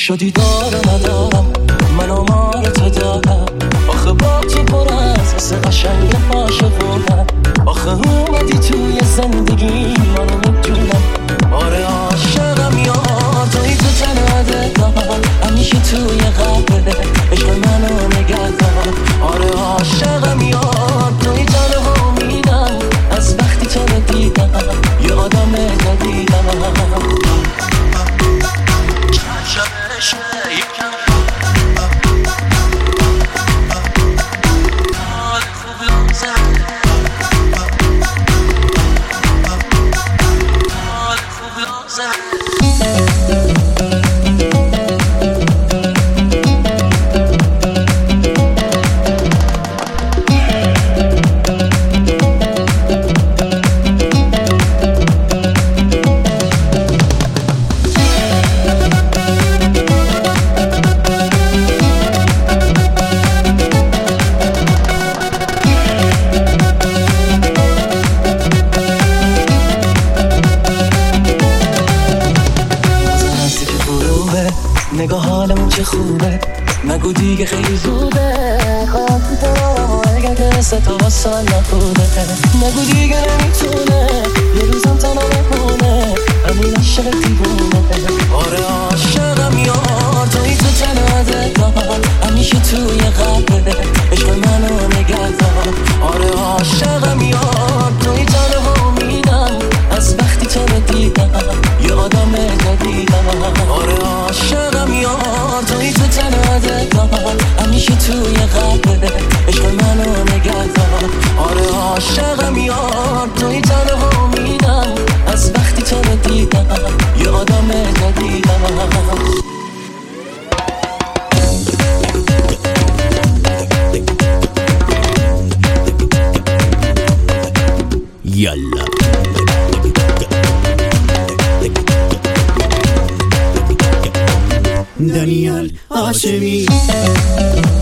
شدی دارم ندارم من آمار تو دارم آخه با تو پر از حس قشنگ عاشقونم آخه اومدی توی زندگی منو میدونم آره عاشقم یار توی تو تنها دلم همیشه توی قلبه عشق منو نگه دار آره عاشقم یار توی تنها میدم از وقتی تو رو دیدم یه آدم جدیدم شبش یکم حال خوب لازم حال خوب لازم نگاه حالمون چه خوبه نگو دیگه خیلی زوده خواهد تو اگر دست تو سال نخوده نگو دیگه نمیتونه یه روزم تنها بمونه همین عشق دیوونه آره عاشقم یار توی تو تنها دلم همیشه توی قلبه عشق منو نگه دار آره عاشقم یار توی تنها میدم از وقتی تو رو دیدم یه آدم جدیدم آره عاشقم یار توی تو تنها دلم همیشه توی قلبه عشق منو نگه دار آره عاشقم یار توی تنها میدم از وقتی تو رو دیدم یه آدم جدیدم یالا دانیال هاشمی